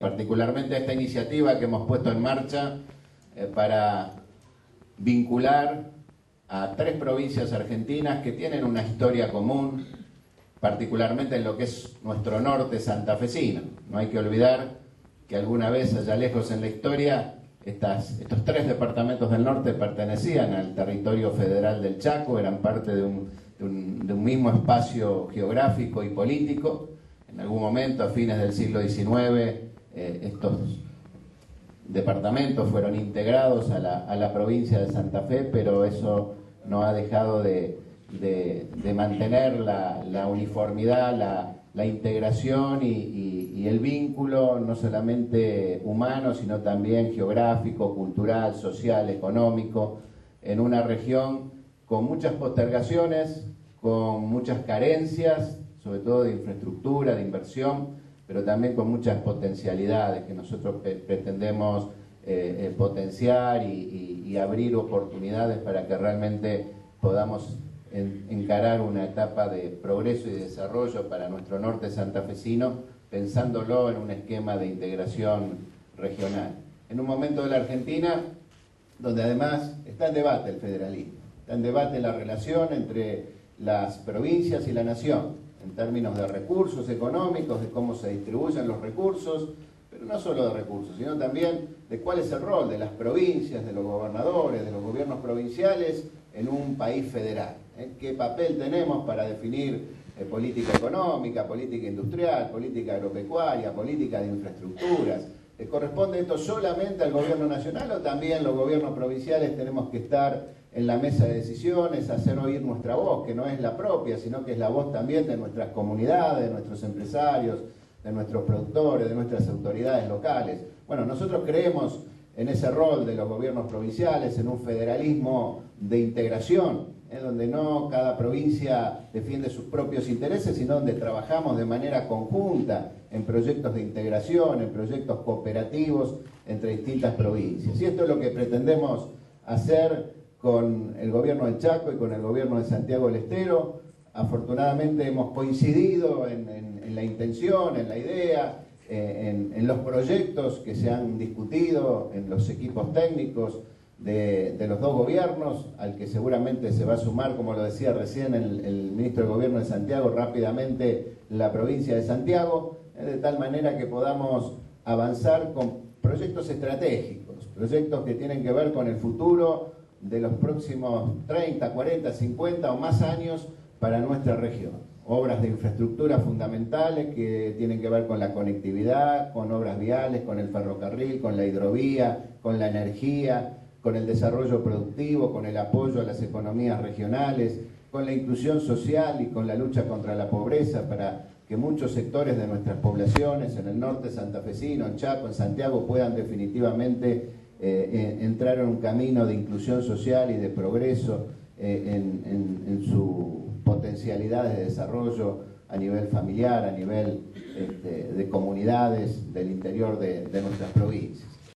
particularmente esta iniciativa que hemos puesto en marcha para vincular a 3 provincias argentinas que tienen una historia común, particularmente en lo que es nuestro norte santafesino. No hay que olvidar que alguna vez allá lejos en la historia estos 3 departamentos del norte pertenecían al territorio federal del Chaco, eran parte de un mismo espacio geográfico y político. En algún momento, a fines del siglo XIX, estos departamentos fueron integrados a la provincia de Santa Fe, pero eso no ha dejado de mantener la uniformidad, la integración y el vínculo no solamente humano, sino también geográfico, cultural, social, económico, en una región con muchas postergaciones, con muchas carencias, sobre todo de infraestructura, de inversión, pero también con muchas potencialidades que nosotros pretendemos potenciar y abrir oportunidades para que realmente podamos encarar una etapa de progreso y desarrollo para nuestro norte santafesino, pensándolo en un esquema de integración regional. En un momento de la Argentina donde además está en debate el federalismo, está en debate la relación entre las provincias y la nación, en términos de recursos económicos, de cómo se distribuyen los recursos, pero no solo de recursos, sino también de cuál es el rol de las provincias, de los gobernadores, de los gobiernos provinciales en un país federal. ¿Qué papel tenemos para definir política económica, política industrial, política agropecuaria, política de infraestructuras? ¿Le corresponde esto solamente al gobierno nacional o también los gobiernos provinciales tenemos que estar en la mesa de decisiones, hacer oír nuestra voz, que no es la propia, sino que es la voz también de nuestras comunidades, de nuestros empresarios, de nuestros productores, de nuestras autoridades locales? Bueno, nosotros creemos en ese rol de los gobiernos provinciales, en un federalismo de integración, donde no cada provincia defiende sus propios intereses, sino donde trabajamos de manera conjunta en proyectos de integración, en proyectos cooperativos entre distintas provincias. Y esto es lo que pretendemos hacer con el gobierno del Chaco y con el gobierno de Santiago del Estero. Afortunadamente hemos coincidido en la intención, en la idea, en los proyectos que se han discutido, en los equipos técnicos de los 2 gobiernos, al que seguramente se va a sumar, como lo decía recién el ministro de Gobierno de Santiago, rápidamente la provincia de Santiago, de tal manera que podamos avanzar con proyectos estratégicos, proyectos que tienen que ver con el futuro de los próximos 30, 40, 50 o más años para nuestra región. Obras de infraestructura fundamentales que tienen que ver con la conectividad, con obras viales, con el ferrocarril, con la hidrovía, con la energía, con el desarrollo productivo, con el apoyo a las economías regionales, con la inclusión social y con la lucha contra la pobreza, para que muchos sectores de nuestras poblaciones en el norte santafesino, en Chaco, en Santiago, puedan definitivamente entrar en un camino de inclusión social y de progreso en sus potencialidades de desarrollo a nivel familiar, a nivel de comunidades del interior de nuestras provincias.